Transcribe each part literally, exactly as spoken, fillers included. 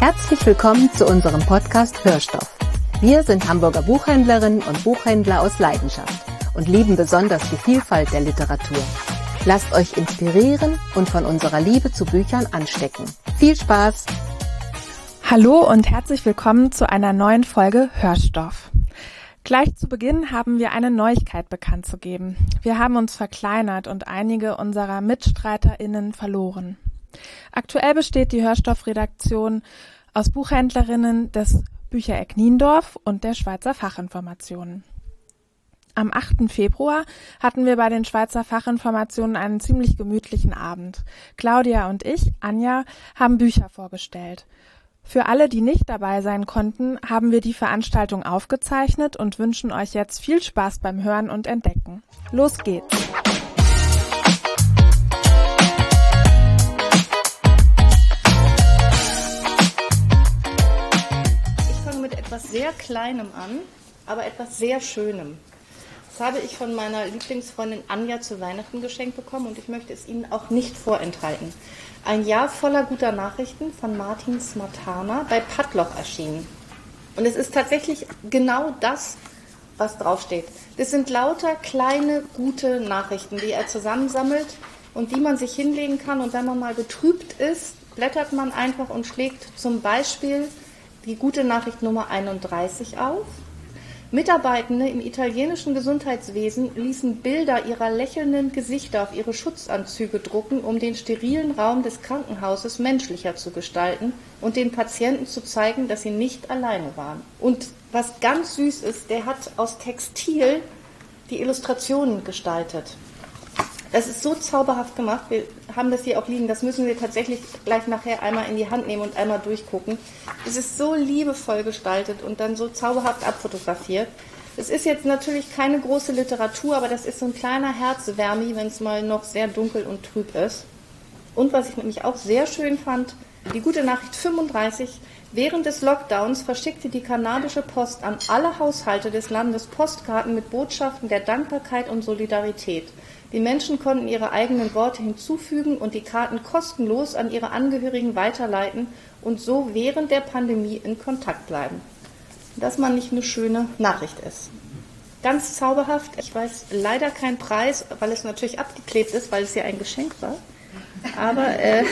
Herzlich willkommen zu unserem Podcast Hörstoff. Wir sind Hamburger Buchhändlerinnen und Buchhändler aus Leidenschaft und lieben besonders die Vielfalt der Literatur. Lasst euch inspirieren und von unserer Liebe zu Büchern anstecken. Viel Spaß! Hallo und herzlich willkommen zu einer neuen Folge Hörstoff. Gleich zu Beginn haben wir eine Neuigkeit bekannt zu geben. Wir haben uns verkleinert und einige unserer MitstreiterInnen verloren. Aktuell besteht die Hörstoff-Redaktion aus Buchhändlerinnen des Büchereck Niendorf und der Schweizer Fachinformationen. Am achten Februar hatten wir bei den Schweizer Fachinformationen einen ziemlich gemütlichen Abend. Claudia und ich, Anja, haben Bücher vorgestellt. Für alle, die nicht dabei sein konnten, haben wir die Veranstaltung aufgezeichnet und wünschen euch jetzt viel Spaß beim Hören und Entdecken. Los geht's! Etwas sehr Kleinem an, aber etwas sehr Schönem. Das habe ich von meiner Lieblingsfreundin Anja zu Weihnachten geschenkt bekommen und ich möchte es Ihnen auch nicht vorenthalten. Ein Jahr voller guter Nachrichten von Martin Smatana, bei Padloch erschienen. Und es ist tatsächlich genau das, was draufsteht. Das sind lauter kleine, gute Nachrichten, die er zusammensammelt und die man sich hinlegen kann. Und wenn man mal betrübt ist, blättert man einfach und schlägt zum Beispiel die gute Nachricht Nummer einunddreißig auf. Mitarbeitende im italienischen Gesundheitswesen ließen Bilder ihrer lächelnden Gesichter auf ihre Schutzanzüge drucken, um den sterilen Raum des Krankenhauses menschlicher zu gestalten und den Patienten zu zeigen, dass sie nicht alleine waren. Und was ganz süß ist, der hat aus Textil die Illustrationen gestaltet. Das ist so zauberhaft gemacht, wir haben das hier auch liegen, das müssen wir tatsächlich gleich nachher einmal in die Hand nehmen und einmal durchgucken. Es ist so liebevoll gestaltet und dann so zauberhaft abfotografiert. Es ist jetzt natürlich keine große Literatur, aber das ist so ein kleiner Herzwärmi, wenn es mal noch sehr dunkel und trüb ist. Und was ich nämlich auch sehr schön fand, die gute Nachricht fünfunddreißig, während des Lockdowns verschickte die kanadische Post an alle Haushalte des Landes Postkarten mit Botschaften der Dankbarkeit und Solidarität. Die Menschen konnten ihre eigenen Worte hinzufügen und die Karten kostenlos an ihre Angehörigen weiterleiten und so während der Pandemie in Kontakt bleiben. Dass man nicht eine schöne Nachricht ist. Ganz zauberhaft. Ich weiß leider keinen Preis, weil es natürlich abgeklebt ist, weil es ja ein Geschenk war. Aber äh,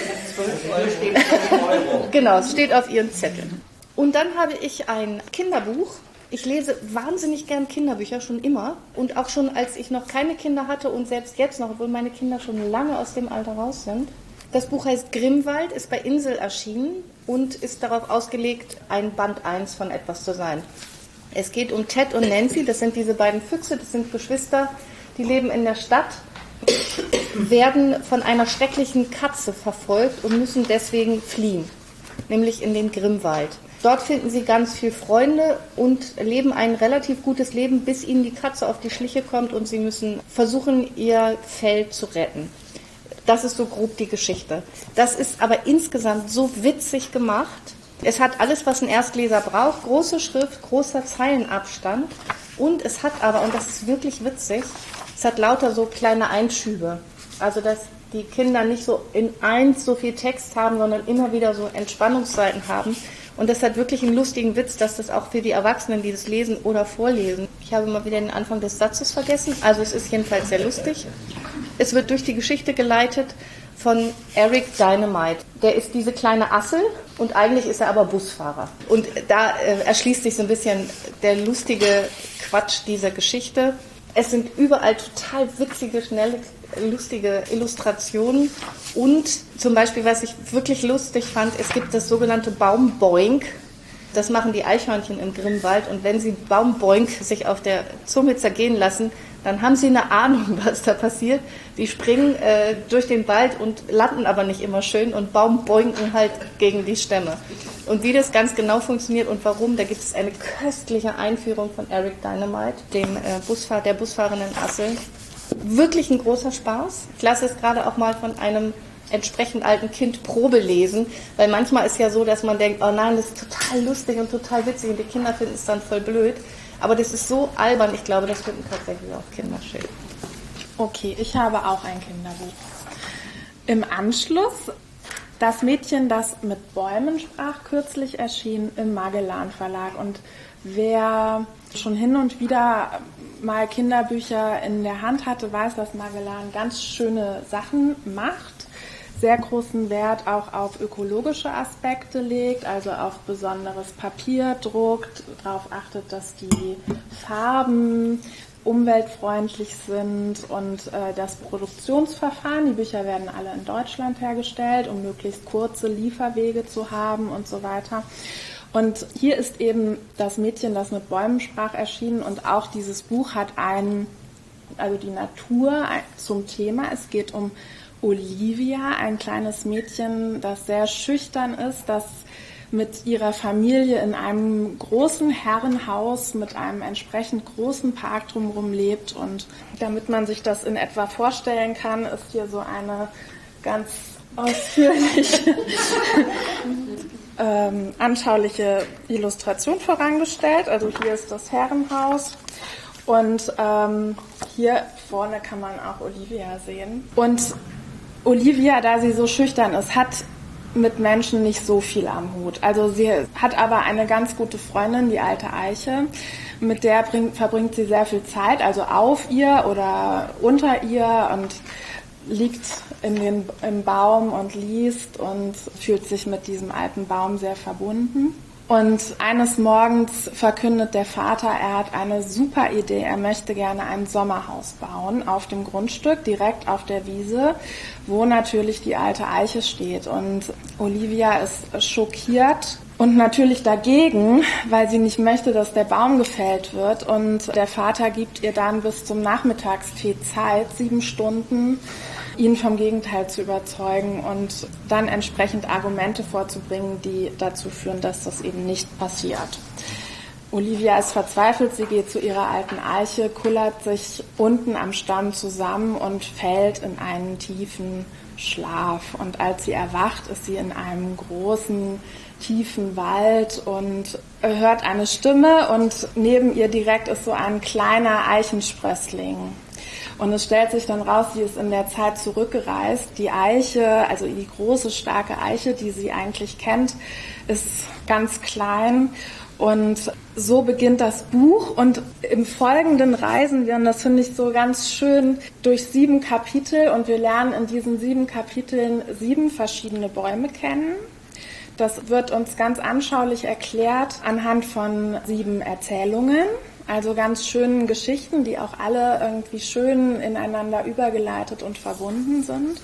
genau, es steht auf Ihren Zetteln. Und dann habe ich ein Kinderbuch. Ich lese wahnsinnig gern Kinderbücher, schon immer. Und auch schon, als ich noch keine Kinder hatte und selbst jetzt noch, obwohl meine Kinder schon lange aus dem Alter raus sind. Das Buch heißt Grimwald, ist bei Insel erschienen und ist darauf ausgelegt, ein Band eins von etwas zu sein. Es geht um Ted und Nancy, das sind diese beiden Füchse, das sind Geschwister, die leben in der Stadt, werden von einer schrecklichen Katze verfolgt und müssen deswegen fliehen, nämlich in den Grimwald. Dort finden sie ganz viele Freunde und leben ein relativ gutes Leben, bis ihnen die Katze auf die Schliche kommt und sie müssen versuchen, ihr Fell zu retten. Das ist so grob die Geschichte. Das ist aber insgesamt so witzig gemacht. Es hat alles, was ein Erstleser braucht, große Schrift, großer Zeilenabstand und es hat aber, und das ist wirklich witzig, es hat lauter so kleine Einschübe. Also dass die Kinder nicht so in eins so viel Text haben, sondern immer wieder so Entspannungsseiten haben. Und das hat wirklich einen lustigen Witz, dass das auch für die Erwachsenen, die das lesen oder vorlesen. Ich habe mal wieder den Anfang des Satzes vergessen, also es ist jedenfalls sehr lustig. Es wird durch die Geschichte geleitet von Eric Dynamite. Der ist diese kleine Assel und eigentlich ist er aber Busfahrer. Und da äh, erschließt sich so ein bisschen der lustige Quatsch dieser Geschichte. Es sind überall total witzige, schnelle, lustige Illustrationen und zum Beispiel, was ich wirklich lustig fand, es gibt das sogenannte Baumboink. Das machen die Eichhörnchen im Grimwald und wenn sie Baumboink sich auf der Zunge zergehen lassen, dann haben sie eine Ahnung, was da passiert. Die springen äh, durch den Wald und landen aber nicht immer schön und baumboinken halt gegen die Stämme. Und wie das ganz genau funktioniert und warum, da gibt es eine köstliche Einführung von Eric Dynamite, dem äh, Busfahr- der busfahrenden Assel. Wirklich ein großer Spaß. Ich lasse es gerade auch mal von einem entsprechend alten Kind Probe lesen, weil manchmal ist ja so, dass man denkt, oh nein, das ist total lustig und total witzig und die Kinder finden es dann voll blöd. Aber das ist so albern, ich glaube, das finden tatsächlich auch Kinder schön. Okay, ich habe auch ein Kinderbuch. Im Anschluss Das Mädchen, das mit Bäumen sprach, kürzlich erschien im Magellan Verlag. Und wer schon hin und wieder mal Kinderbücher in der Hand hatte, weiß, dass Magellan ganz schöne Sachen macht. Sehr großen Wert auch auf ökologische Aspekte legt, also auf besonderes Papier druckt, darauf achtet, dass die Farben umweltfreundlich sind und äh, das Produktionsverfahren. Die Bücher werden alle in Deutschland hergestellt, um möglichst kurze Lieferwege zu haben und so weiter. Und hier ist eben das Mädchen, das mit Bäumen sprach, erschienen und auch dieses Buch hat einen, also die Natur zum Thema. Es geht um Olivia, ein kleines Mädchen, das sehr schüchtern ist, das mit ihrer Familie in einem großen Herrenhaus mit einem entsprechend großen Park drumherum lebt. Und damit man sich das in etwa vorstellen kann, ist hier so eine ganz ausführliche, ähm, anschauliche Illustration vorangestellt. Also hier ist das Herrenhaus. Und ähm, hier vorne kann man auch Olivia sehen. Und Olivia, da sie so schüchtern ist, hat mit Menschen nicht so viel am Hut. Also sie hat aber eine ganz gute Freundin, die alte Eiche, mit der bringt, verbringt sie sehr viel Zeit, also auf ihr oder unter ihr und liegt in den, im Baum und liest und fühlt sich mit diesem alten Baum sehr verbunden. Und eines Morgens verkündet der Vater, er hat eine super Idee. Er möchte gerne ein Sommerhaus bauen auf dem Grundstück, direkt auf der Wiese, wo natürlich die alte Eiche steht. Und Olivia ist schockiert und natürlich dagegen, weil sie nicht möchte, dass der Baum gefällt wird. Und der Vater gibt ihr dann bis zum Nachmittagstee Zeit, sieben Stunden, ihn vom Gegenteil zu überzeugen und dann entsprechend Argumente vorzubringen, die dazu führen, dass das eben nicht passiert. Olivia ist verzweifelt, sie geht zu ihrer alten Eiche, kullert sich unten am Stamm zusammen und fällt in einen tiefen Schlaf. Und als sie erwacht, ist sie in einem großen, tiefen Wald und hört eine Stimme und neben ihr direkt ist so ein kleiner Eichensprössling. Und es stellt sich dann raus, sie ist in der Zeit zurückgereist. Die Eiche, also die große, starke Eiche, die sie eigentlich kennt, ist ganz klein. Und so beginnt das Buch. Und im Folgenden reisen wir, und das finde ich so ganz schön, durch sieben Kapitel. Und wir lernen in diesen sieben Kapiteln sieben verschiedene Bäume kennen. Das wird uns ganz anschaulich erklärt anhand von sieben Erzählungen. Also ganz schönen Geschichten, die auch alle irgendwie schön ineinander übergeleitet und verbunden sind.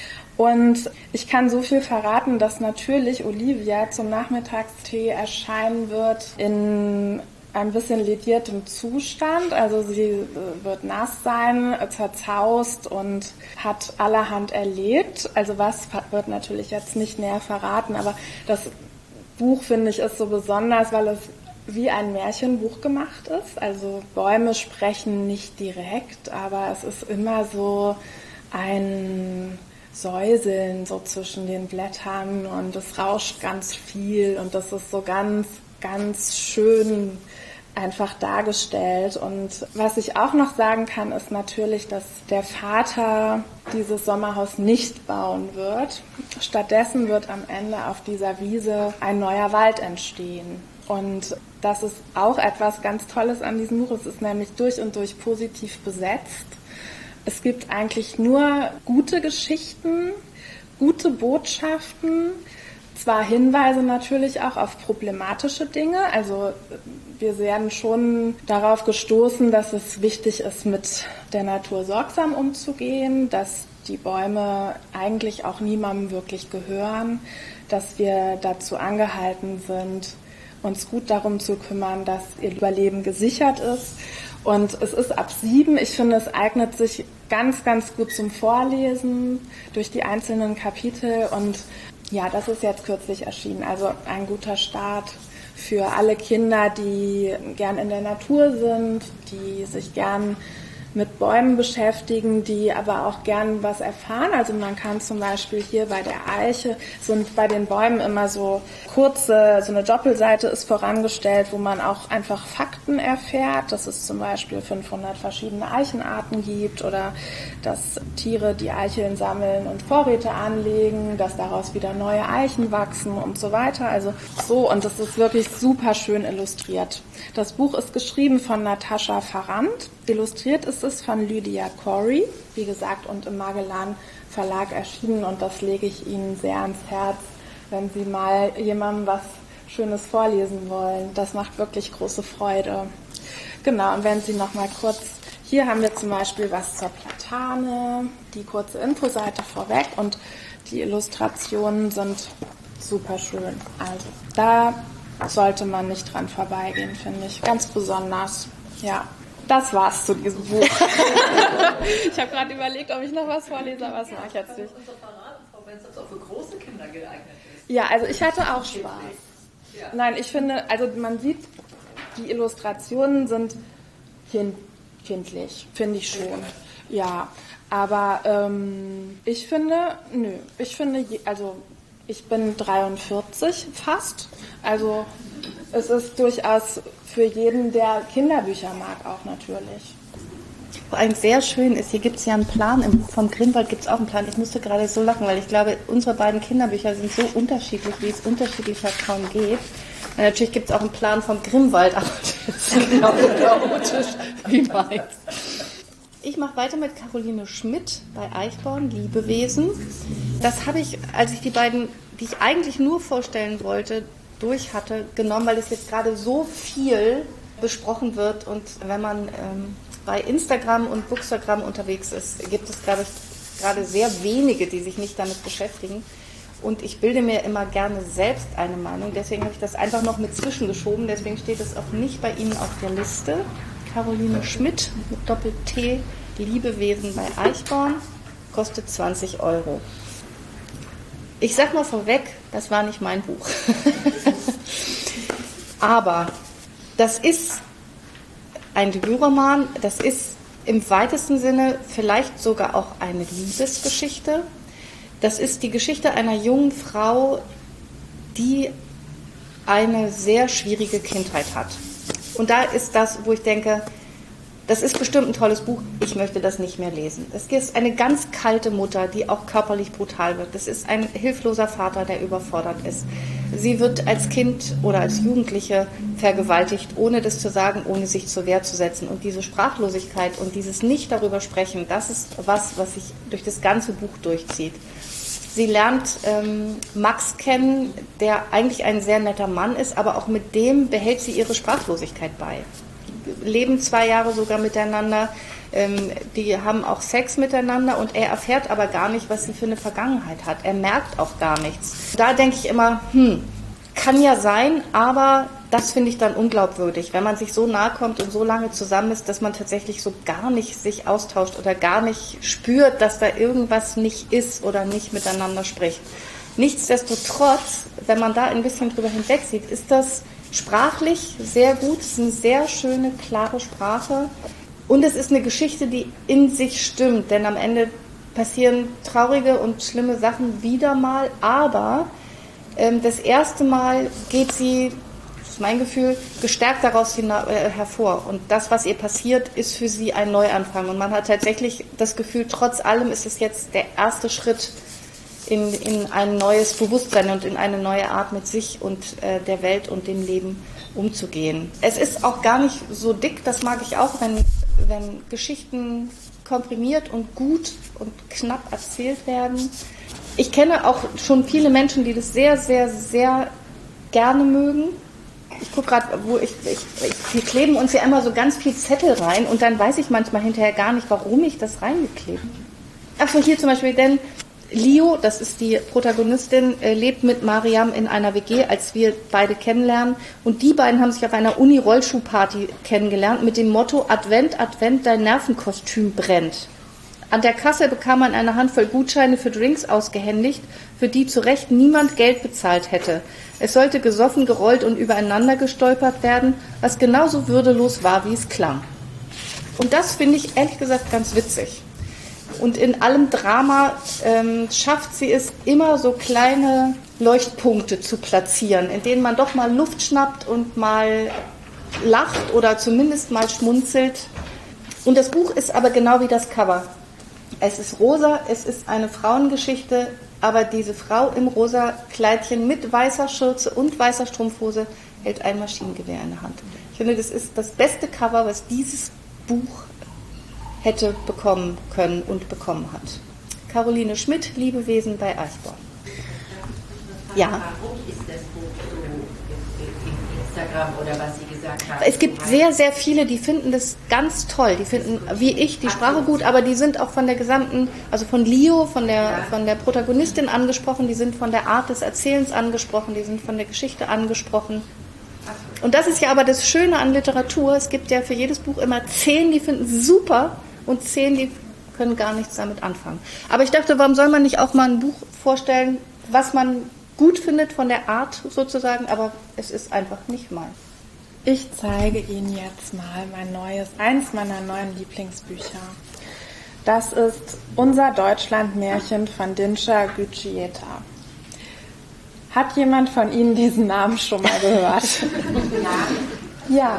Und ich kann so viel verraten, dass natürlich Olivia zum Nachmittagstee erscheinen wird in ein bisschen lediertem Zustand. Also sie wird nass sein, zerzaust und hat allerhand erlebt. Also was wird natürlich jetzt nicht näher verraten, aber das Buch, finde ich, ist so besonders, weil es wie ein Märchenbuch gemacht ist. Also Bäume sprechen nicht direkt, aber es ist immer so ein Säuseln so zwischen den Blättern und es rauscht ganz viel und das ist so ganz, ganz schön einfach dargestellt. Und was ich auch noch sagen kann, ist natürlich, dass der Vater dieses Sommerhaus nicht bauen wird. Stattdessen wird am Ende auf dieser Wiese ein neuer Wald entstehen. Und das ist auch etwas ganz Tolles an diesem Buch. Es ist nämlich durch und durch positiv besetzt. Es gibt eigentlich nur gute Geschichten, gute Botschaften, zwar Hinweise natürlich auch auf problematische Dinge. Also wir werden schon darauf gestoßen, dass es wichtig ist, mit der Natur sorgsam umzugehen, dass die Bäume eigentlich auch niemandem wirklich gehören, dass wir dazu angehalten sind, uns gut darum zu kümmern, dass ihr Überleben gesichert ist. Und es ist ab sieben. Ich finde, es eignet sich ganz, ganz gut zum Vorlesen durch die einzelnen Kapitel. Und ja, das ist jetzt kürzlich erschienen. Also ein guter Start für alle Kinder, die gern in der Natur sind, die sich gern mit Bäumen beschäftigen, die aber auch gern was erfahren. Also man kann zum Beispiel hier bei der Eiche, sind bei den Bäumen immer so kurze, so eine Doppelseite ist vorangestellt, wo man auch einfach Fakten erfährt, dass es zum Beispiel fünfhundert verschiedene Eichenarten gibt oder dass Tiere die Eicheln sammeln und Vorräte anlegen, dass daraus wieder neue Eichen wachsen und so weiter. Also so, und das ist wirklich super schön illustriert. Das Buch ist geschrieben von Natascha Farrand, illustriert ist es von Lydia Corey, wie gesagt, und im Magellan Verlag erschienen, und das lege ich Ihnen sehr ans Herz, wenn Sie mal jemandem was Schönes vorlesen wollen. Das macht wirklich große Freude. Genau, und wenn Sie noch mal kurz, hier haben wir zum Beispiel was zur Platane, die kurze Infoseite vorweg, und die Illustrationen sind super schön. Also da sollte man nicht dran vorbeigehen, finde ich. Ganz besonders. Ja, das war's zu diesem Buch. Ich habe gerade überlegt, ob ich noch was vorlese, aber das mache ich jetzt nicht. Wenn es auch für große Kinder geeignet ist. Ja, also ich hatte auch Spaß. Nein, ich finde, also man sieht, die Illustrationen sind kind, kindlich, finde ich schon. Ja, aber ähm, ich finde, nö, ich finde, also ich bin dreiundvierzig fast, also es ist durchaus für jeden, der Kinderbücher mag, auch natürlich. Vor allem sehr schön ist, hier gibt es ja einen Plan, im Buch vom Grimwald gibt es auch einen Plan. Ich musste gerade so lachen, weil ich glaube, unsere beiden Kinderbücher sind so unterschiedlich, wie es unterschiedlicher kaum geht. Und natürlich gibt es auch einen Plan vom Grimwald, aber das ist genau so chaotisch wie meins. Ich mache weiter mit Caroline Schmidt bei Eichborn, Liebewesen. Das habe ich, als ich die beiden, die ich eigentlich nur vorstellen wollte, durch hatte, genommen, weil es jetzt gerade so viel besprochen wird, und wenn man ähm, bei Instagram und Bookstagram unterwegs ist, gibt es, glaube ich, gerade sehr wenige, die sich nicht damit beschäftigen. Und ich bilde mir immer gerne selbst eine Meinung. Deswegen habe ich das einfach noch mit zwischengeschoben. Deswegen steht es auch nicht bei Ihnen auf der Liste. Caroline Schmidt mit Doppel-T, Liebewesen bei Eichborn, kostet zwanzig Euro. Ich sag mal vorweg, das war nicht mein Buch. Aber das ist ein Debütroman, das ist im weitesten Sinne vielleicht sogar auch eine Liebesgeschichte. Das ist die Geschichte einer jungen Frau, die eine sehr schwierige Kindheit hat. Und da ist das, wo ich denke, das ist bestimmt ein tolles Buch, ich möchte das nicht mehr lesen. Es ist eine ganz kalte Mutter, die auch körperlich brutal wird. Es ist ein hilfloser Vater, der überfordert ist. Sie wird als Kind oder als Jugendliche vergewaltigt, ohne das zu sagen, ohne sich zur Wehr zu setzen. Und diese Sprachlosigkeit und dieses Nicht darüber sprechen, das ist was, was sich durch das ganze Buch durchzieht. Sie lernt ähm, Max kennen, der eigentlich ein sehr netter Mann ist, aber auch mit dem behält sie ihre Sprachlosigkeit bei. Die leben zwei Jahre sogar miteinander, ähm, die haben auch Sex miteinander, und er erfährt aber gar nicht, was sie für eine Vergangenheit hat. Er merkt auch gar nichts. Da denke ich immer, hm, kann ja sein, aber das finde ich dann unglaubwürdig, wenn man sich so nahe kommt und so lange zusammen ist, dass man tatsächlich so gar nicht sich austauscht oder gar nicht spürt, dass da irgendwas nicht ist oder nicht miteinander spricht. Nichtsdestotrotz, wenn man da ein bisschen drüber hinweg sieht, ist das sprachlich sehr gut, es ist eine sehr schöne, klare Sprache, und es ist eine Geschichte, die in sich stimmt, denn am Ende passieren traurige und schlimme Sachen wieder mal, aber ähm, das erste Mal geht sie, das ist mein Gefühl, gestärkt daraus hina- äh, hervor, und das, was ihr passiert, ist für sie ein Neuanfang, und man hat tatsächlich das Gefühl, trotz allem ist es jetzt der erste Schritt in, in ein neues Bewusstsein und in eine neue Art, mit sich und äh, der Welt und dem Leben umzugehen. Es ist auch gar nicht so dick, das mag ich auch, wenn, wenn Geschichten komprimiert und gut und knapp erzählt werden. Ich kenne auch schon viele Menschen, die das sehr, sehr, sehr gerne mögen. Ich gucke gerade, wo ich, ich, ich, wir kleben uns ja immer so ganz viel Zettel rein, und dann weiß ich manchmal hinterher gar nicht, warum ich das reingeklebt habe. Achso, hier zum Beispiel, denn Lio, das ist die Protagonistin, äh, lebt mit Mariam in einer W G, als wir beide kennenlernen. Und die beiden haben sich auf einer Uni-Rollschuhparty kennengelernt mit dem Motto Advent, Advent, dein Nervenkostüm brennt. An der Kasse bekam man eine Handvoll Gutscheine für Drinks ausgehändigt, für die zu Recht niemand Geld bezahlt hätte. Es sollte gesoffen, gerollt und übereinander gestolpert werden, was genauso würdelos war, wie es klang. Und das finde ich ehrlich gesagt ganz witzig. Und in allem Drama ähm, schafft sie es immer so kleine Leuchtpunkte zu platzieren, in denen man doch mal Luft schnappt und mal lacht oder zumindest mal schmunzelt. Und das Buch ist aber genau wie das Cover. Es ist rosa, es ist eine Frauengeschichte, aber diese Frau im rosa Kleidchen mit weißer Schürze und weißer Strumpfhose hält ein Maschinengewehr in der Hand. Ich finde, das ist das beste Cover, was dieses Buch hätte bekommen können und bekommen hat. Caroline Schmidt, Liebewesen bei Eichborn. Ja. Warum ist das Buch so im Instagram oder was Sie gesagt haben? Es gibt sehr, sehr viele, die finden das ganz toll. Die finden, wie ich, die Sprache gut, aber die sind auch von der gesamten, also von Lio, von der, von der Protagonistin angesprochen, die sind von der Art des Erzählens angesprochen, die sind von der Geschichte angesprochen. Und das ist ja aber das Schöne an Literatur. Es gibt ja für jedes Buch immer zehn, die finden es super und zehn, die können gar nichts damit anfangen. Aber ich dachte, warum soll man nicht auch mal ein Buch vorstellen, was man gut findet von der Art sozusagen, aber es ist einfach nicht mein. Ich zeige Ihnen jetzt mal mein neues, eins meiner neuen Lieblingsbücher. Das ist Unser Deutschlandmärchen von Dincha Gücieta. Hat jemand von Ihnen diesen Namen schon mal gehört? Ja.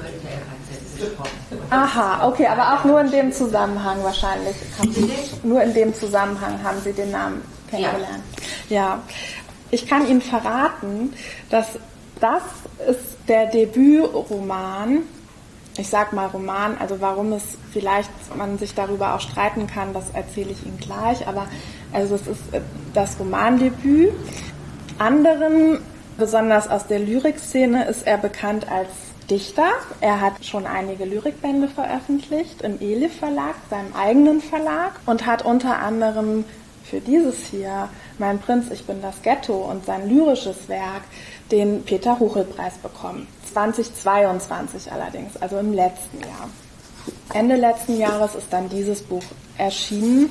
Aha, okay, aber auch nur in dem Zusammenhang wahrscheinlich. Haben Sie, nur in dem Zusammenhang haben Sie den Namen kennengelernt. Ja. Ja. Ich kann Ihnen verraten, dass das ist der Debütroman, ich sag mal Roman, also warum es vielleicht man sich darüber auch streiten kann, das erzähle ich Ihnen gleich, aber also es ist das Romandebüt. Anderen, besonders aus der Lyrikszene, ist er bekannt als Dichter. Er hat schon einige Lyrikbände veröffentlicht im Elif Verlag, seinem eigenen Verlag, und hat unter anderem für dieses hier, Mein Prinz, ich bin das Ghetto, und sein lyrisches Werk, den Peter-Huchel-Preis bekommen. zweitausendzweiundzwanzig allerdings, also im letzten Jahr. Ende letzten Jahres ist dann dieses Buch erschienen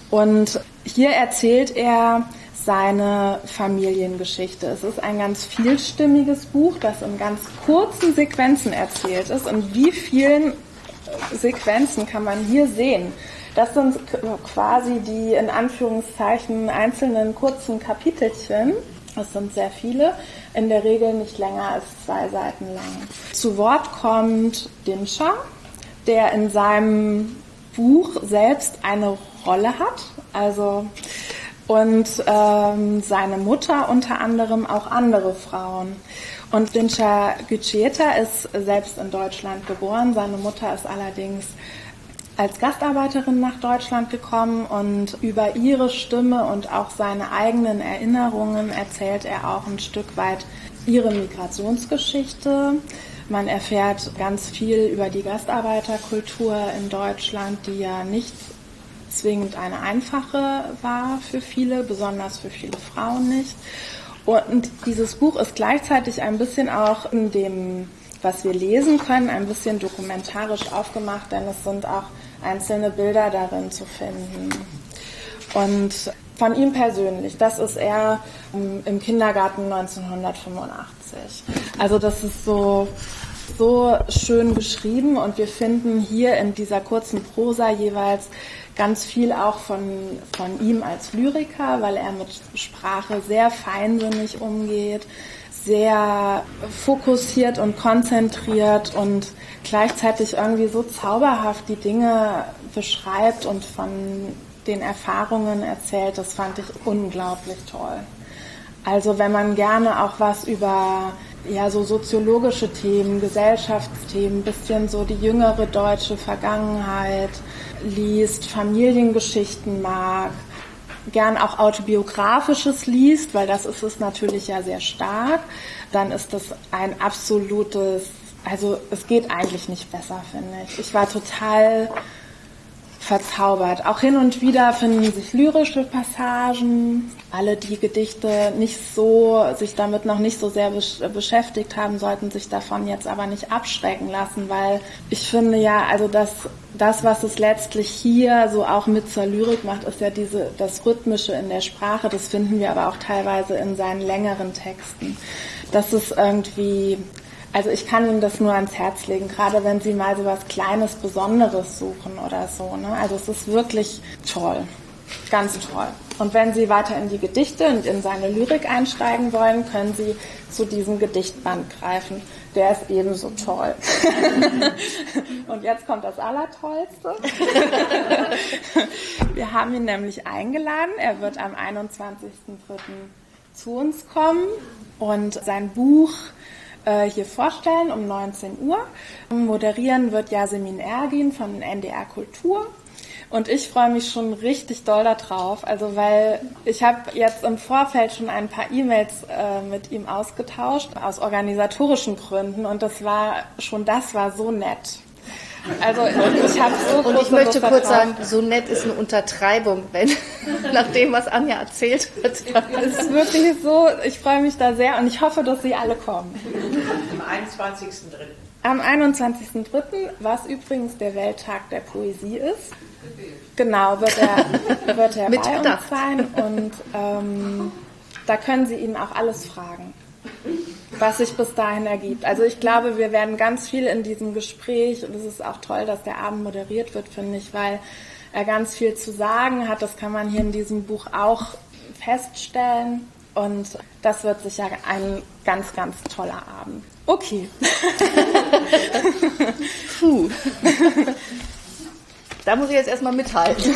und hier erzählt er seine Familiengeschichte. Es ist ein ganz vielstimmiges Buch, das in ganz kurzen Sequenzen erzählt ist. Und wie vielen Sequenzen kann man hier sehen? Das sind quasi die in Anführungszeichen einzelnen kurzen Kapitelchen. Das sind sehr viele, in der Regel nicht länger als zwei Seiten lang. Zu Wort kommt Dincha, der in seinem Buch selbst eine Rolle hat, also und ähm, seine Mutter unter anderem auch andere Frauen. Und Dincha Gücieta ist selbst in Deutschland geboren. Seine Mutter ist allerdings als Gastarbeiterin nach Deutschland gekommen und über ihre Stimme und auch seine eigenen Erinnerungen erzählt er auch ein Stück weit ihre Migrationsgeschichte. Man erfährt ganz viel über die Gastarbeiterkultur in Deutschland, die ja nicht zwingend eine einfache war für viele, besonders für viele Frauen nicht. Und dieses Buch ist gleichzeitig ein bisschen auch in dem, was wir lesen können, ein bisschen dokumentarisch aufgemacht, denn es sind auch einzelne Bilder darin zu finden. Und von ihm persönlich, das ist er im Kindergarten neunzehnhundertfünfundachtzig. Also das ist so, so schön beschrieben und wir finden hier in dieser kurzen Prosa jeweils ganz viel auch von, von ihm als Lyriker, weil er mit Sprache sehr feinsinnig umgeht, sehr fokussiert und konzentriert und gleichzeitig irgendwie so zauberhaft die Dinge beschreibt und von den Erfahrungen erzählt. Das fand ich unglaublich toll. Also wenn man gerne auch was über ja so soziologische Themen, Gesellschaftsthemen, bisschen so die jüngere deutsche Vergangenheit liest, Familiengeschichten mag, gern auch Autobiografisches liest, weil das ist es natürlich ja sehr stark, dann ist das ein absolutes, also es geht eigentlich nicht besser, finde ich. Ich war total verzaubert. Auch hin und wieder finden sich lyrische Passagen. Alle, die Gedichte nicht so, sich damit noch nicht so sehr beschäftigt haben, sollten sich davon jetzt aber nicht abschrecken lassen, weil ich finde ja, also das, das, was es letztlich hier so auch mit zur Lyrik macht, ist ja diese, das Rhythmische in der Sprache. Das finden wir aber auch teilweise in seinen längeren Texten. Das ist irgendwie, Also ich kann Ihnen das nur ans Herz legen, gerade wenn Sie mal so was Kleines, Besonderes suchen oder so. Ne? Also es ist wirklich toll, ganz toll. Und wenn Sie weiter in die Gedichte und in seine Lyrik einsteigen wollen, können Sie zu diesem Gedichtband greifen. Der ist ebenso toll. Und jetzt kommt das Allertollste. Wir haben ihn nämlich eingeladen. Er wird am einundzwanzigsten dritten zu uns kommen und sein Buch äh, hier vorstellen um neunzehn Uhr. Moderieren wird Yasemin Ergin von N D R Kultur. Und ich freue mich schon richtig doll darauf, also weil ich habe jetzt im Vorfeld schon ein paar E-Mails äh, mit ihm ausgetauscht, aus organisatorischen Gründen, und das war schon, das war so nett. Also ich habe so Und ich möchte kurz sagen, so nett ist eine Untertreibung, wenn nach dem, was Anja erzählt hat. Es ist wirklich so, ich freue mich da sehr und ich hoffe, dass Sie alle kommen. Am einundzwanzigsten dritten Am einundzwanzigsten dritten, was übrigens der Welttag der Poesie ist. Genau, wird er, wird er bei uns sein und ähm, da können Sie ihn auch alles fragen, was sich bis dahin ergibt. Also ich glaube, wir werden ganz viel in diesem Gespräch, und es ist auch toll, dass der Abend moderiert wird, finde ich, weil er ganz viel zu sagen hat. Das kann man hier in diesem Buch auch feststellen und das wird sicher ein ganz, ganz toller Abend. Okay. Puh. Da muss ich jetzt erstmal mithalten.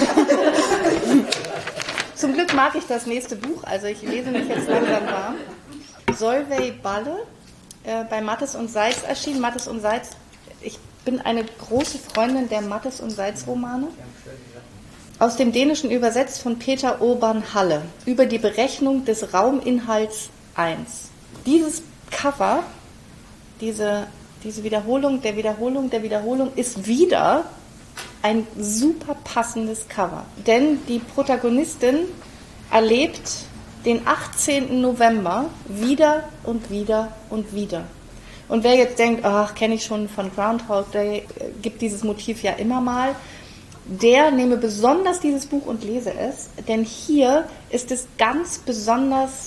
Zum Glück mag ich das nächste Buch, also ich lese mich jetzt langsam warm. Solveig Balle, äh, bei Mattes und Seitz erschienen. Mattes und Seitz, ich bin eine große Freundin der Mattes und Seitz Romane. Aus dem Dänischen übersetzt von Peter Urban Halle über die Berechnung des Rauminhalts eins. Dieses Cover, diese, diese Wiederholung der Wiederholung der Wiederholung ist wieder ein super passendes Cover. Denn die Protagonistin erlebt den achtzehnten November wieder und wieder und wieder. Und wer jetzt denkt, ach, kenne ich schon von Groundhog Day, gibt dieses Motiv ja immer mal, der nehme besonders dieses Buch und lese es, denn hier ist es ganz besonders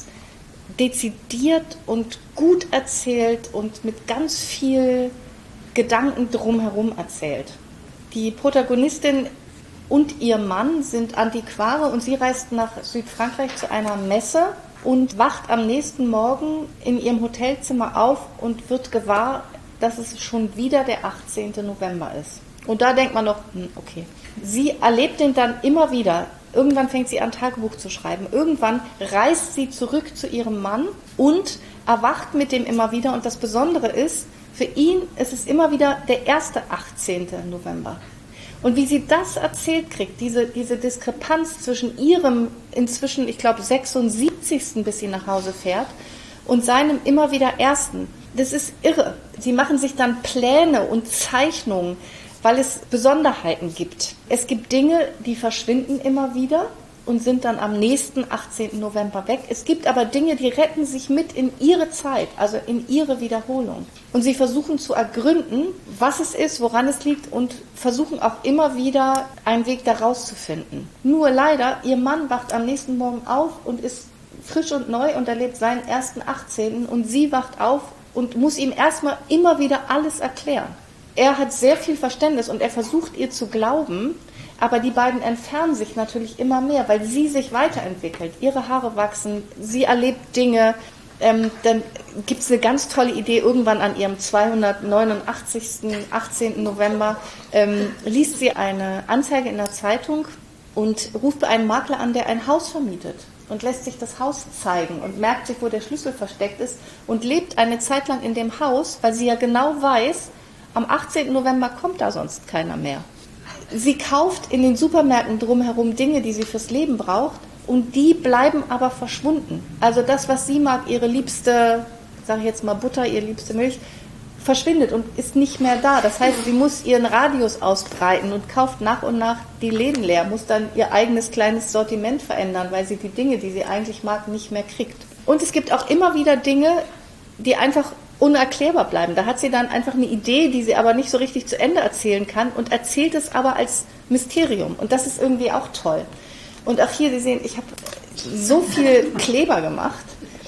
dezidiert und gut erzählt und mit ganz viel Gedanken drumherum erzählt. Die Protagonistin und ihr Mann sind Antiquare und sie reist nach Südfrankreich zu einer Messe und wacht am nächsten Morgen in ihrem Hotelzimmer auf und wird gewahr, dass es schon wieder der achtzehnte November ist. Und da denkt man noch, hm, okay. Sie erlebt den dann immer wieder. Irgendwann fängt sie an, Tagebuch zu schreiben. Irgendwann reist sie zurück zu ihrem Mann und erwacht mit dem immer wieder. Und das Besondere ist, für ihn ist es immer wieder der erste achtzehnte November. Und wie sie das erzählt kriegt, diese, diese Diskrepanz zwischen ihrem inzwischen, ich glaube, sechsundsiebzigsten bis sie nach Hause fährt und seinem immer wieder ersten, das ist irre. Sie machen sich dann Pläne und Zeichnungen, weil es Besonderheiten gibt. Es gibt Dinge, die verschwinden immer wieder und sind dann am nächsten achtzehnten November weg. Es gibt aber Dinge, die retten sich mit in ihre Zeit, also in ihre Wiederholung. Und sie versuchen zu ergründen, was es ist, woran es liegt und versuchen auch immer wieder einen Weg daraus zu finden. Nur leider, ihr Mann wacht am nächsten Morgen auf und ist frisch und neu und erlebt seinen ersten achtzehnten und sie wacht auf und muss ihm erstmal immer wieder alles erklären. Er hat sehr viel Verständnis und er versucht ihr zu glauben, aber die beiden entfernen sich natürlich immer mehr, weil sie sich weiterentwickelt. Ihre Haare wachsen, sie erlebt Dinge. Ähm, dann gibt es eine ganz tolle Idee, irgendwann an ihrem zweihundertneunundachtzigsten achtzehnten November ähm, liest sie eine Anzeige in der Zeitung und ruft bei einem Makler an, der ein Haus vermietet und lässt sich das Haus zeigen und merkt sich, wo der Schlüssel versteckt ist und lebt eine Zeit lang in dem Haus, weil sie ja genau weiß, am achtzehnten November kommt da sonst keiner mehr. Sie kauft in den Supermärkten drumherum Dinge, die sie fürs Leben braucht, und die bleiben aber verschwunden. Also das, was sie mag, ihre liebste, sage ich jetzt mal Butter, ihre liebste Milch, verschwindet und ist nicht mehr da. Das heißt, sie muss ihren Radius ausbreiten und kauft nach und nach die Läden leer, muss dann ihr eigenes kleines Sortiment verändern, weil sie die Dinge, die sie eigentlich mag, nicht mehr kriegt. Und es gibt auch immer wieder Dinge, die einfach unerklärbar bleiben. Da hat sie dann einfach eine Idee, die sie aber nicht so richtig zu Ende erzählen kann und erzählt es aber als Mysterium. Und das ist irgendwie auch toll. Und auch hier, Sie sehen, ich habe so viel Kleber gemacht,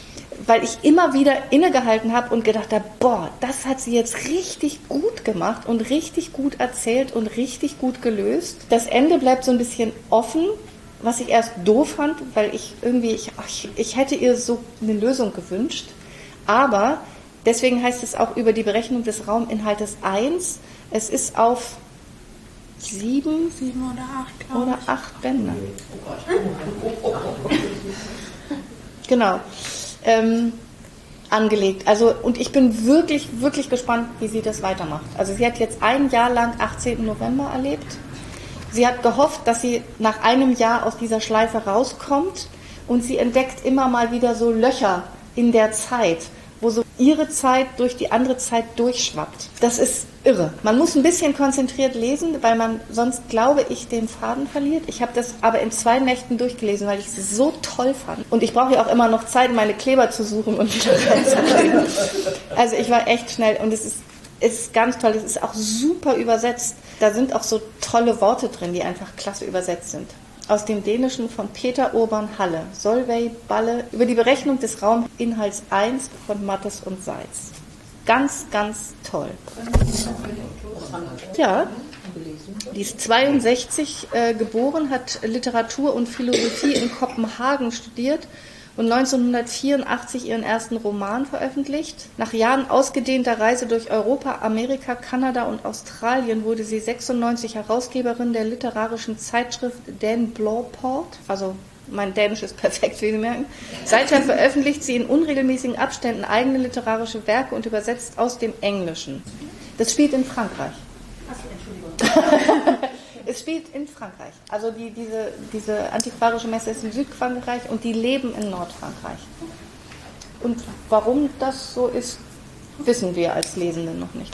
weil ich immer wieder innegehalten habe und gedacht habe, boah, das hat sie jetzt richtig gut gemacht und richtig gut erzählt und richtig gut gelöst. Das Ende bleibt so ein bisschen offen, was ich erst doof fand, weil ich irgendwie, ich, ich, ich hätte ihr so eine Lösung gewünscht. Aber deswegen heißt es auch über die Berechnung des Rauminhaltes eins. Es ist auf sieben, Sieben oder acht, glaube oder acht Bände. Genau. Ähm, angelegt. Also, und ich bin wirklich, wirklich gespannt, wie sie das weitermacht. Also sie hat jetzt ein Jahr lang achtzehnten November erlebt. Sie hat gehofft, dass sie nach einem Jahr aus dieser Schleife rauskommt und sie entdeckt immer mal wieder so Löcher in der Zeit, wo so ihre Zeit durch die andere Zeit durchschwappt. Das ist irre. Man muss ein bisschen konzentriert lesen, weil man sonst, glaube ich, den Faden verliert. Ich habe das aber in zwei Nächten durchgelesen, weil ich es so toll fand. Und ich brauche ja auch immer noch Zeit, meine Kleber zu suchen und wieder reinzukriegen. Also ich war echt schnell und es ist, es ist ganz toll. Es ist auch super übersetzt. Da sind auch so tolle Worte drin, die einfach klasse übersetzt sind. Aus dem Dänischen von Peter Urban Halle, Solveig Balle, über die Berechnung des Rauminhalts eins von Mattes und Seitz. Ganz, ganz toll. Ja, die ist zweiundsechzig äh, geboren, hat Literatur und Philosophie in Kopenhagen studiert und neunzehnhundertvierundachtzig ihren ersten Roman veröffentlicht. Nach Jahren ausgedehnter Reise durch Europa, Amerika, Kanada und Australien wurde sie sechsundneunzig Herausgeberin der literarischen Zeitschrift Dan Blåport, also mein Dänisch ist perfekt, wie Sie merken. Seither veröffentlicht sie in unregelmäßigen Abständen eigene literarische Werke und übersetzt aus dem Englischen. Das spielt in Frankreich. Achso, Entschuldigung. Es spielt in Frankreich. Also die, diese, diese antiquarische Messe ist in Südfrankreich und die leben in Nordfrankreich. Und warum das so ist, wissen wir als Lesende noch nicht.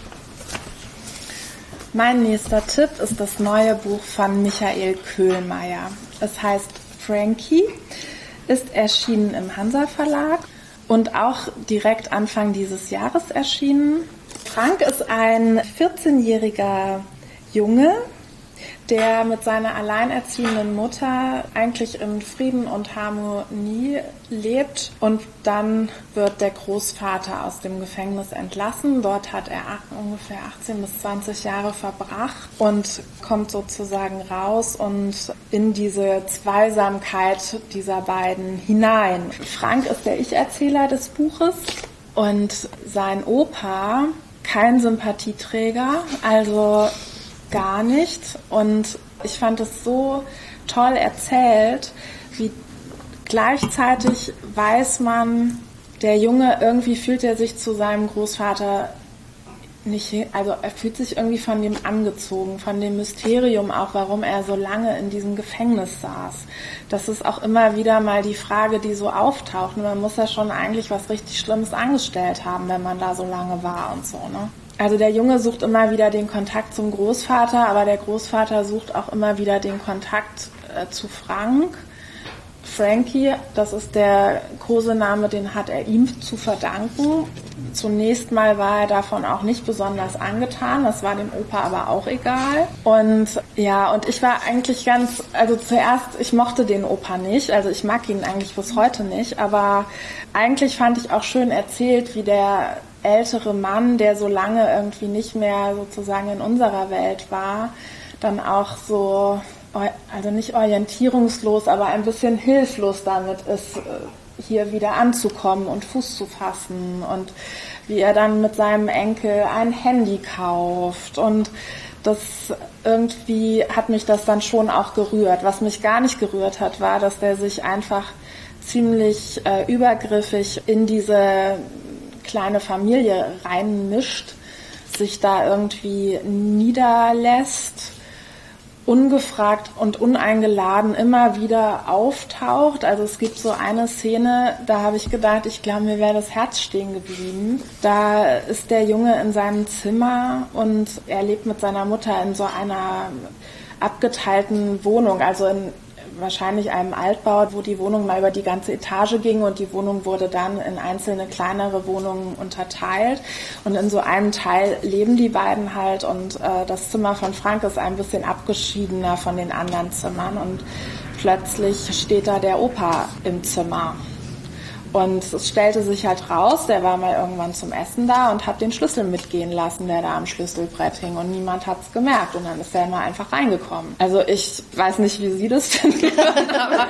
Mein nächster Tipp ist das neue Buch von Michael Köhlmeier. Es heißt Frankie, ist erschienen im Hansa Verlag und auch direkt Anfang dieses Jahres erschienen. Frank ist ein vierzehnjähriger Junge, der mit seiner alleinerziehenden Mutter eigentlich in Frieden und Harmonie lebt und dann wird der Großvater aus dem Gefängnis entlassen. Dort hat er ungefähr achtzehn bis zwanzig Jahre verbracht und kommt sozusagen raus und in diese Zweisamkeit dieser beiden hinein. Frank ist der Ich-Erzähler des Buches und sein Opa kein Sympathieträger, also gar nicht. Und ich fand es so toll erzählt, wie gleichzeitig weiß man, der Junge, irgendwie fühlt er sich zu seinem Großvater nicht, also er fühlt sich irgendwie von dem angezogen, von dem Mysterium auch, warum er so lange in diesem Gefängnis saß. Das ist auch immer wieder mal die Frage, die so auftaucht. Man muss ja schon eigentlich was richtig Schlimmes angestellt haben, wenn man da so lange war und so, ne? Also der Junge sucht immer wieder den Kontakt zum Großvater, aber der Großvater sucht auch immer wieder den Kontakt äh, zu Frank. Frankie, das ist der Kosename, den hat er ihm zu verdanken. Zunächst mal war er davon auch nicht besonders angetan, das war dem Opa aber auch egal. Und ja, und ich war eigentlich ganz, also zuerst, ich mochte den Opa nicht, also ich mag ihn eigentlich bis heute nicht, aber eigentlich fand ich auch schön erzählt, wie der ältere Mann, der so lange irgendwie nicht mehr sozusagen in unserer Welt war, dann auch so, also nicht orientierungslos, aber ein bisschen hilflos damit ist, hier wieder anzukommen und Fuß zu fassen und wie er dann mit seinem Enkel ein Handy kauft und das irgendwie hat mich das dann schon auch gerührt. Was mich gar nicht gerührt hat, war, dass der sich einfach ziemlich äh, übergriffig in diese kleine Familie reinmischt, sich da irgendwie niederlässt, ungefragt und uneingeladen immer wieder auftaucht. Also es gibt so eine Szene, da habe ich gedacht, ich glaube, mir wäre das Herz stehen geblieben. Da ist der Junge in seinem Zimmer und er lebt mit seiner Mutter in so einer abgeteilten Wohnung, also in wahrscheinlich einem Altbau, wo die Wohnung mal über die ganze Etage ging und die Wohnung wurde dann in einzelne kleinere Wohnungen unterteilt und in so einem Teil leben die beiden halt und äh, das Zimmer von Frank ist ein bisschen abgeschiedener von den anderen Zimmern und plötzlich steht da der Opa im Zimmer Und es stellte sich halt raus, der war mal irgendwann zum Essen da und hat den Schlüssel mitgehen lassen, der da am Schlüsselbrett hing, und niemand hat's gemerkt und dann ist er mal einfach reingekommen. Also ich weiß nicht, wie Sie das finden, aber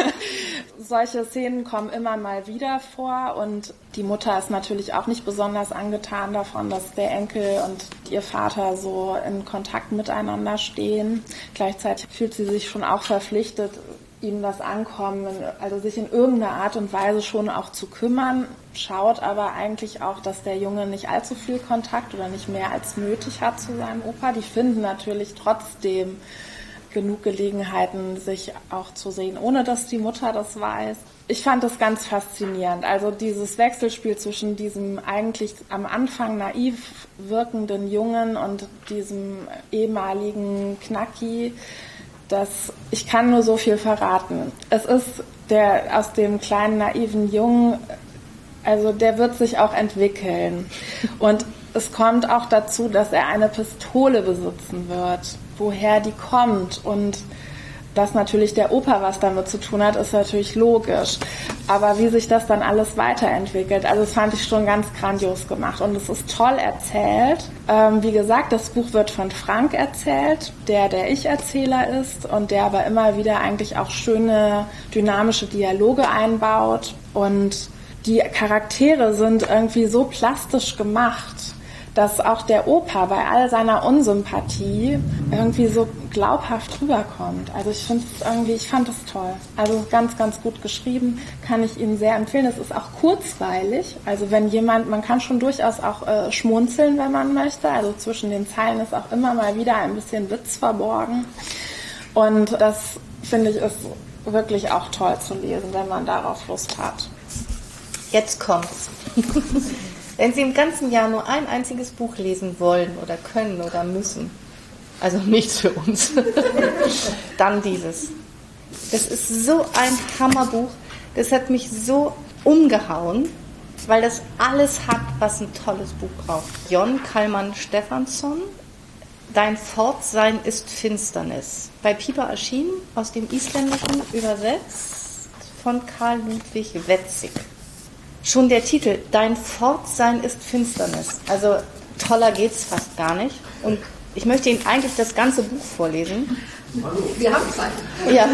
solche Szenen kommen immer mal wieder vor und die Mutter ist natürlich auch nicht besonders angetan davon, dass der Enkel und ihr Vater so in Kontakt miteinander stehen. Gleichzeitig fühlt sie sich schon auch verpflichtet, ihm das Ankommen, also sich in irgendeiner Art und Weise schon auch zu kümmern, schaut aber eigentlich auch, dass der Junge nicht allzu viel Kontakt oder nicht mehr als nötig hat zu seinem Opa. Die finden natürlich trotzdem genug Gelegenheiten, sich auch zu sehen, ohne dass die Mutter das weiß. Ich fand das ganz faszinierend. Also dieses Wechselspiel zwischen diesem eigentlich am Anfang naiv wirkenden Jungen und diesem ehemaligen Knacki, das, ich kann nur so viel verraten. Es ist der aus dem kleinen naiven Jungen, also der wird sich auch entwickeln. Und es kommt auch dazu, dass er eine Pistole besitzen wird. Woher die kommt und dass natürlich der Opa was damit zu tun hat, ist natürlich logisch. Aber wie sich das dann alles weiterentwickelt, also das fand ich schon ganz grandios gemacht. Und es ist toll erzählt. Ähm, wie gesagt, das Buch wird von Frank erzählt, der der Ich-Erzähler ist und der aber immer wieder eigentlich auch schöne, dynamische Dialoge einbaut. Und die Charaktere sind irgendwie so plastisch gemacht, dass auch der Opa bei all seiner Unsympathie irgendwie so glaubhaft rüberkommt. Also ich finde es irgendwie, ich fand es toll. Also ganz, ganz gut geschrieben, kann ich Ihnen sehr empfehlen. Es ist auch kurzweilig. Also wenn jemand, man kann schon durchaus auch äh, schmunzeln, wenn man möchte. Also zwischen den Zeilen ist auch immer mal wieder ein bisschen Witz verborgen. Und das, finde ich, ist wirklich auch toll zu lesen, wenn man darauf Lust hat. Jetzt kommt's. Wenn Sie im ganzen Jahr nur ein einziges Buch lesen wollen oder können oder müssen, also nichts für uns, dann dieses. Das ist so ein Hammerbuch, das hat mich so umgehauen, weil das alles hat, was ein tolles Buch braucht. Jon Kalman-Stefansson, Dein Fortsein ist Finsternis. Bei Piper erschienen, aus dem Isländischen übersetzt von Karl Ludwig Wetzig. Schon der Titel, Dein Fortsein ist Finsternis. Also toller geht's fast gar nicht. Und ich möchte Ihnen eigentlich das ganze Buch vorlesen. Wir haben Zeit. Ja.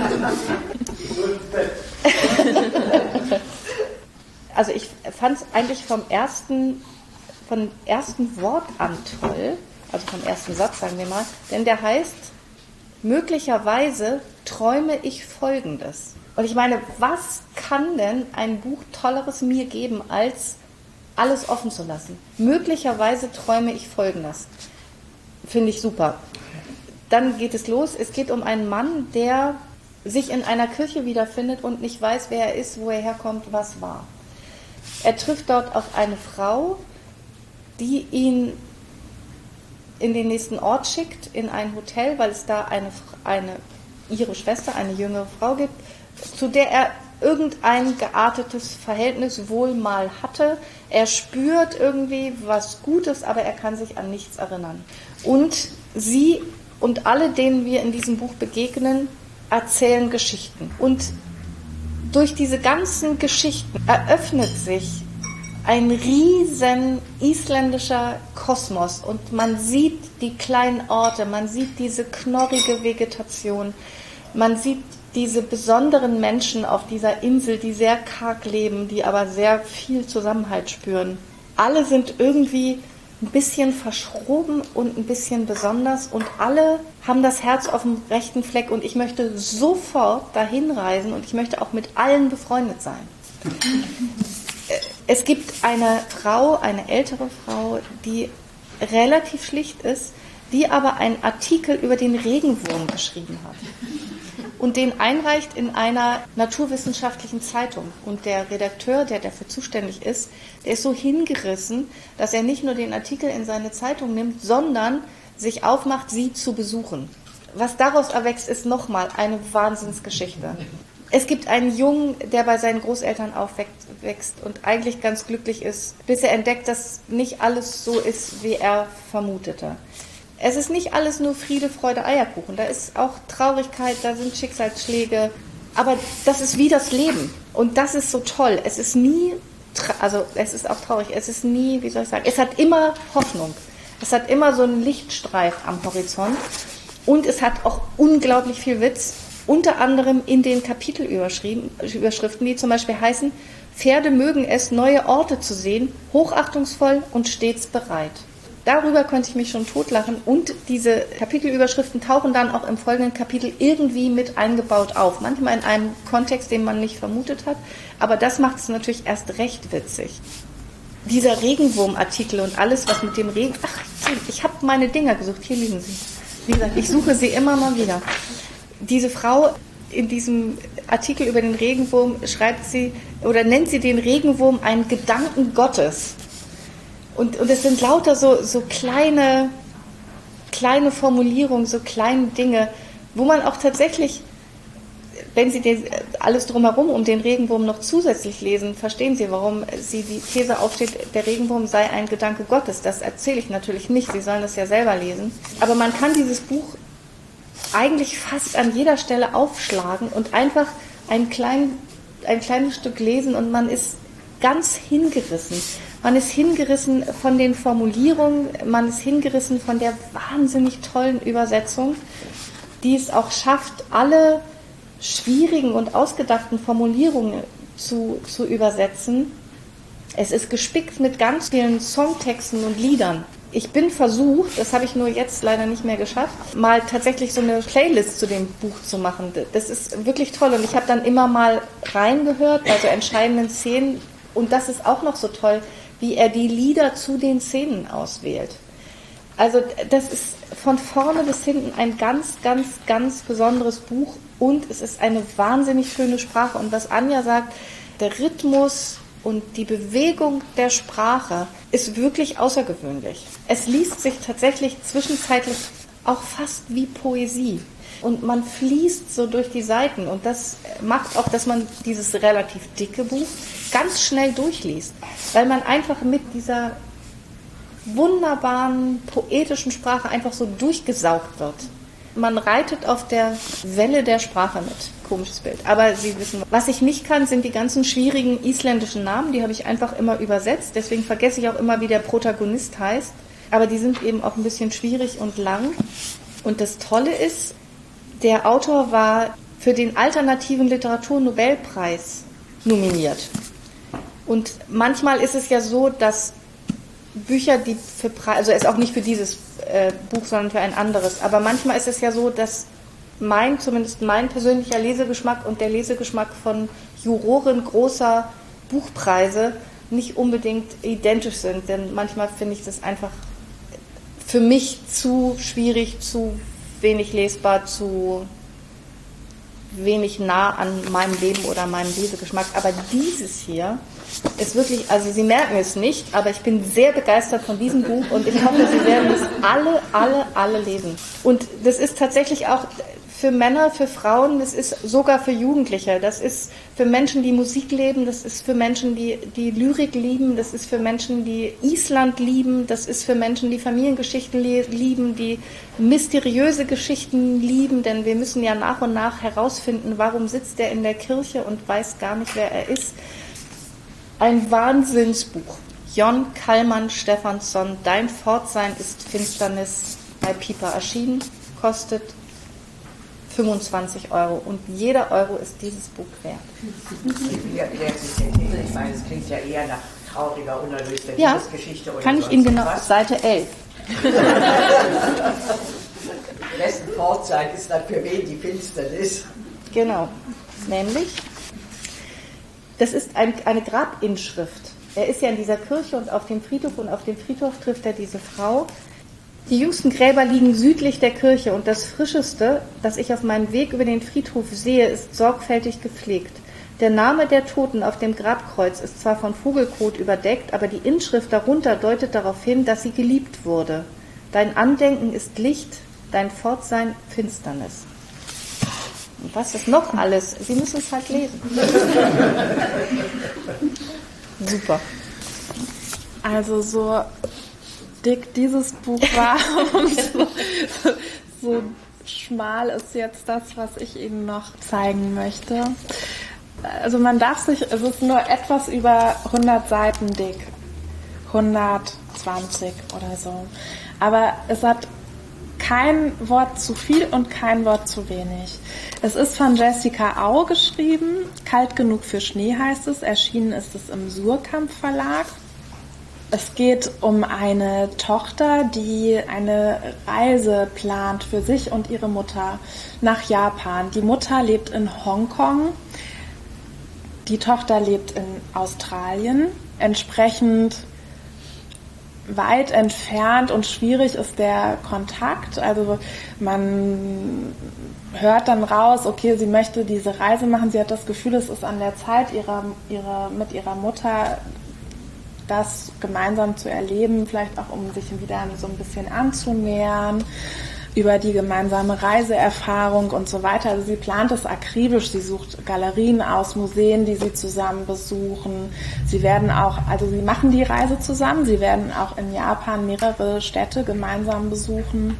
Also ich fand es eigentlich vom ersten, vom ersten Wort an toll, also vom ersten Satz, sagen wir mal, denn der heißt, möglicherweise träume ich Folgendes. Und ich meine, was kann denn ein Buch Tolleres mir geben, als alles offen zu lassen? Möglicherweise träume ich Folgendes. Finde ich super. Dann geht es los. Es geht um einen Mann, der sich in einer Kirche wiederfindet und nicht weiß, wer er ist, wo er herkommt, was war. Er trifft dort auf eine Frau, die ihn in den nächsten Ort schickt, in ein Hotel, weil es da eine, eine ihre Schwester, eine jüngere Frau gibt, zu der er irgendein geartetes Verhältnis wohl mal hatte. Er spürt irgendwie was Gutes, aber er kann sich an nichts erinnern. Und sie und alle, denen wir in diesem Buch begegnen, erzählen Geschichten. Und durch diese ganzen Geschichten eröffnet sich ein riesen isländischer Kosmos und man sieht die kleinen Orte, man sieht diese knorrige Vegetation, man sieht diese besonderen Menschen auf dieser Insel, die sehr karg leben, die aber sehr viel Zusammenhalt spüren. Alle sind irgendwie ein bisschen verschroben und ein bisschen besonders und alle haben das Herz auf dem rechten Fleck und ich möchte sofort dahin reisen und ich möchte auch mit allen befreundet sein. Es gibt eine Frau, eine ältere Frau, die relativ schlicht ist, die aber einen Artikel über den Regenwurm geschrieben hat und den einreicht in einer naturwissenschaftlichen Zeitung. Und der Redakteur, der dafür zuständig ist, der ist so hingerissen, dass er nicht nur den Artikel in seine Zeitung nimmt, sondern sich aufmacht, sie zu besuchen. Was daraus erwächst, ist nochmal eine Wahnsinnsgeschichte. Es gibt einen Jungen, der bei seinen Großeltern aufwächst und eigentlich ganz glücklich ist, bis er entdeckt, dass nicht alles so ist, wie er vermutete. Es ist nicht alles nur Friede, Freude, Eierkuchen. Da ist auch Traurigkeit, da sind Schicksalsschläge. Aber das ist wie das Leben. Und das ist so toll. Es ist nie, also es ist auch traurig, es ist nie, wie soll ich sagen, es hat immer Hoffnung. Es hat immer so einen Lichtstreif am Horizont. Und es hat auch unglaublich viel Witz, unter anderem in den Kapitelüberschriften, die zum Beispiel heißen, Pferde mögen es, neue Orte zu sehen, hochachtungsvoll und stets bereit. Darüber konnte ich mich schon totlachen und diese Kapitelüberschriften tauchen dann auch im folgenden Kapitel irgendwie mit eingebaut auf. Manchmal in einem Kontext, den man nicht vermutet hat, aber das macht es natürlich erst recht witzig. Dieser Regenwurmartikel und alles, was mit dem Regen... Ach, ich habe meine Dinger gesucht, hier liegen sie. Wie gesagt, ich suche sie immer mal wieder. Diese Frau in diesem Artikel über den Regenwurm schreibt sie oder nennt sie den Regenwurm einen Gedanken Gottes. Und, und es sind lauter so, so kleine, kleine Formulierungen, so kleine Dinge, wo man auch tatsächlich, wenn Sie den, alles drumherum um den Regenwurm noch zusätzlich lesen, verstehen Sie, warum sie die These aufsteht, der Regenwurm sei ein Gedanke Gottes. Das erzähle ich natürlich nicht, Sie sollen das ja selber lesen. Aber man kann dieses Buch eigentlich fast an jeder Stelle aufschlagen und einfach ein, klein, ein kleines Stück lesen und man ist ganz hingerissen. Man ist hingerissen von den Formulierungen, man ist hingerissen von der wahnsinnig tollen Übersetzung, die es auch schafft, alle schwierigen und ausgedachten Formulierungen zu, zu übersetzen. Es ist gespickt mit ganz vielen Songtexten und Liedern. Ich bin versucht, das habe ich nur jetzt leider nicht mehr geschafft, mal tatsächlich so eine Playlist zu dem Buch zu machen. Das ist wirklich toll und ich habe dann immer mal reingehört bei so entscheidenden Szenen und das ist auch noch so toll, wie er die Lieder zu den Szenen auswählt. Also das ist von vorne bis hinten ein ganz, ganz, ganz besonderes Buch und es ist eine wahnsinnig schöne Sprache. Und was Anja sagt, der Rhythmus und die Bewegung der Sprache ist wirklich außergewöhnlich. Es liest sich tatsächlich zwischenzeitlich auch fast wie Poesie. Und man fließt so durch die Seiten und das macht auch, dass man dieses relativ dicke Buch ganz schnell durchliest, weil man einfach mit dieser wunderbaren, poetischen Sprache einfach so durchgesaugt wird. Man reitet auf der Welle der Sprache mit. Komisches Bild. Aber Sie wissen, was ich nicht kann, sind die ganzen schwierigen isländischen Namen, die habe ich einfach immer übersetzt, deswegen vergesse ich auch immer, wie der Protagonist heißt, aber die sind eben auch ein bisschen schwierig und lang. Und das Tolle ist, der Autor war für den alternativen Literaturnobelpreis nominiert. Und manchmal ist es ja so, dass Bücher, die für Preis, also er ist auch nicht für dieses äh, Buch, sondern für ein anderes, aber manchmal ist es ja so, dass mein, zumindest mein persönlicher Lesegeschmack und der Lesegeschmack von Juroren großer Buchpreise nicht unbedingt identisch sind, denn manchmal finde ich das einfach für mich zu schwierig, zu wenig lesbar, zu wenig nah an meinem Leben oder meinem Lesegeschmack. Aber dieses hier ist wirklich, also Sie merken es nicht, aber ich bin sehr begeistert von diesem Buch und ich hoffe, Sie werden es alle, alle, alle lesen. Und das ist tatsächlich auch für Männer, für Frauen, das ist sogar für Jugendliche, das ist für Menschen, die Musik leben, das ist für Menschen, die, die Lyrik lieben, das ist für Menschen, die Island lieben, das ist für Menschen, die Familiengeschichten lieben, die mysteriöse Geschichten lieben, denn wir müssen ja nach und nach herausfinden, warum sitzt er in der Kirche und weiß gar nicht, wer er ist. Ein Wahnsinnsbuch. Jon Kalman Stefansson, Dein Fortsein ist Finsternis, bei Piper erschienen, kostet fünfundzwanzig Euro und jeder Euro ist dieses Buch wert. Wie erklärt sich der Titel? Ich meine, es klingt ja eher nach trauriger, unerlöster ja, Liebesgeschichte oder kann ich Ihnen genau, was? Seite elf. Wessen Fortsein ist dann für wen die Finsternis? Genau, nämlich, das ist ein, eine Grabinschrift. Er ist ja in dieser Kirche und auf dem Friedhof und auf dem Friedhof trifft er diese Frau. Die jüngsten Gräber liegen südlich der Kirche und das Frischeste, das ich auf meinem Weg über den Friedhof sehe, ist sorgfältig gepflegt. Der Name der Toten auf dem Grabkreuz ist zwar von Vogelkot überdeckt, aber die Inschrift darunter deutet darauf hin, dass sie geliebt wurde. Dein Andenken ist Licht, dein Fortsein Finsternis. Und was ist noch alles? Sie müssen es halt lesen. Super. Also so dick dieses Buch war und so, so schmal ist jetzt das, was ich Ihnen noch zeigen möchte. Also man darf sich, es ist nur etwas über hundert Seiten dick, hundertzwanzig oder so. Aber es hat kein Wort zu viel und kein Wort zu wenig. Es ist von Jessica Au geschrieben, Kalt genug für Schnee heißt es, erschienen ist es im Surkamp Verlag. Es geht um eine Tochter, die eine Reise plant für sich und ihre Mutter nach Japan. Die Mutter lebt in Hongkong, die Tochter lebt in Australien. Entsprechend weit entfernt und schwierig ist der Kontakt. Also man hört dann raus, okay, sie möchte diese Reise machen. Sie hat das Gefühl, es ist an der Zeit, ihre, ihre, mit ihrer Mutter das gemeinsam zu erleben, vielleicht auch um sich wieder so ein bisschen anzunähern, über die gemeinsame Reiseerfahrung und so weiter. Also sie plant es akribisch, sie sucht Galerien aus, Museen, die sie zusammen besuchen. Sie werden auch, also sie machen die Reise zusammen, sie werden auch in Japan mehrere Städte gemeinsam besuchen.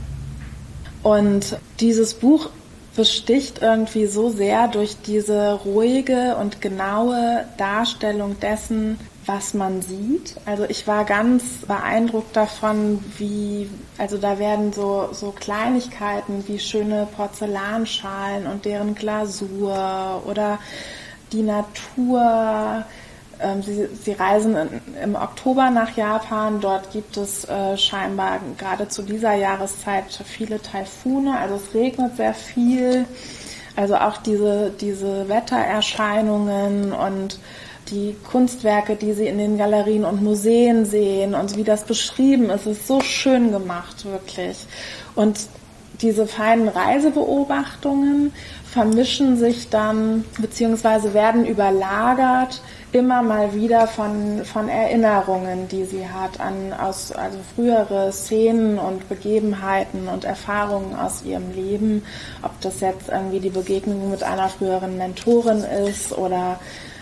Und dieses Buch besticht irgendwie so sehr durch diese ruhige und genaue Darstellung dessen, was man sieht. Also ich war ganz beeindruckt davon, wie, also da werden so, so Kleinigkeiten wie schöne Porzellanschalen und deren Glasur oder die Natur. Ähm, sie, sie reisen in, im Oktober nach Japan. Dort gibt es äh, scheinbar gerade zu dieser Jahreszeit viele Taifune. Also es regnet sehr viel. Also auch diese, diese Wettererscheinungen und die Kunstwerke, die sie in den Galerien und Museen sehen und wie das beschrieben ist, ist so schön gemacht, wirklich. Und diese feinen Reisebeobachtungen vermischen sich dann, beziehungsweise werden überlagert, immer mal wieder von, von Erinnerungen, die sie hat an aus, also frühere Szenen und Begebenheiten und Erfahrungen aus ihrem Leben, ob das jetzt irgendwie die Begegnung mit einer früheren Mentorin ist oder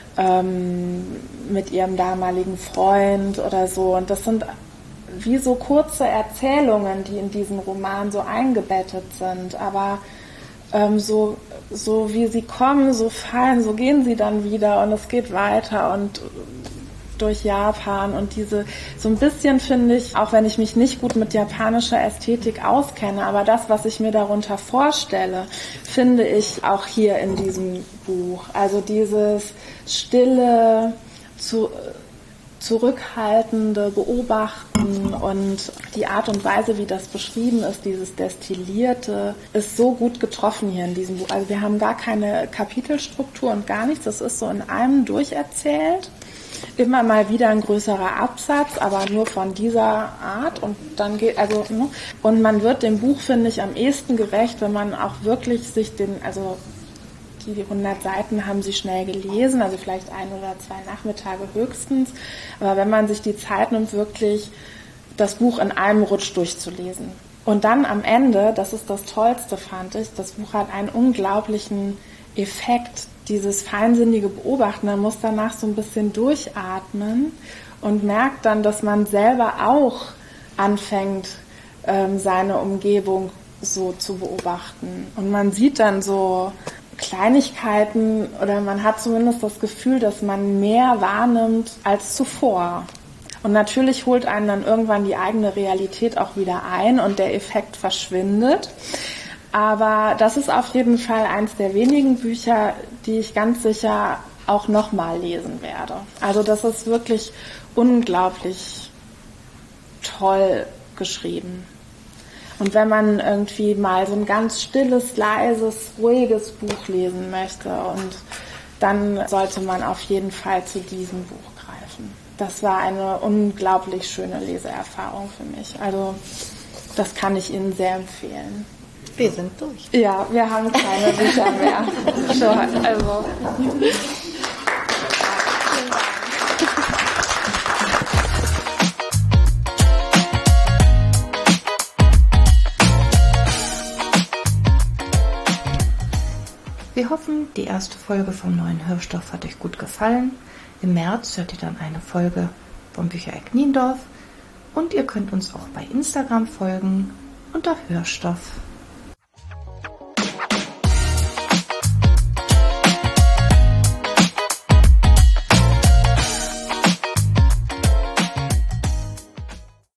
mit ihrem damaligen Freund oder so. Und das sind wie so kurze Erzählungen, die in diesen Roman so eingebettet sind. Aber ähm, so, so wie sie kommen, so fallen, so gehen sie dann wieder und es geht weiter und durch Japan und diese, so ein bisschen finde ich, auch wenn ich mich nicht gut mit japanischer Ästhetik auskenne, aber das, was ich mir darunter vorstelle, finde ich auch hier in diesem Buch. Also dieses stille, zu, zurückhaltende Beobachten und die Art und Weise, wie das beschrieben ist, dieses Destillierte, ist so gut getroffen hier in diesem Buch. Also wir haben gar keine Kapitelstruktur und gar nichts, das ist so in einem durcherzählt. Immer mal wieder ein größerer Absatz, aber nur von dieser Art und dann geht, also, ne? Und man wird dem Buch, finde ich, am ehesten gerecht, wenn man auch wirklich sich den, also, die hundert Seiten haben sie schnell gelesen, also vielleicht ein oder zwei Nachmittage höchstens, aber wenn man sich die Zeit nimmt, wirklich das Buch in einem Rutsch durchzulesen. Und dann am Ende, das ist das Tollste, fand ich, das Buch hat einen unglaublichen Effekt, dieses feinsinnige Beobachten, man muss danach so ein bisschen durchatmen und merkt dann, dass man selber auch anfängt, ähm, seine Umgebung so zu beobachten. Und man sieht dann so Kleinigkeiten oder man hat zumindest das Gefühl, dass man mehr wahrnimmt als zuvor. Und natürlich holt einen dann irgendwann die eigene Realität auch wieder ein und der Effekt verschwindet. Aber das ist auf jeden Fall eins der wenigen Bücher, die ich ganz sicher auch nochmal lesen werde. Also das ist wirklich unglaublich toll geschrieben. Und wenn man irgendwie mal so ein ganz stilles, leises, ruhiges Buch lesen möchte, und dann sollte man auf jeden Fall zu diesem Buch greifen. Das war eine unglaublich schöne Leseerfahrung für mich. Also das kann ich Ihnen sehr empfehlen. Wir sind durch. Ja, wir haben keine Bücher mehr. So, also. Wir hoffen, die erste Folge vom neuen Hörstoff hat euch gut gefallen. Im März hört ihr dann eine Folge vom Büchereck Niendorf und ihr könnt uns auch bei Instagram folgen unter Hörstoff.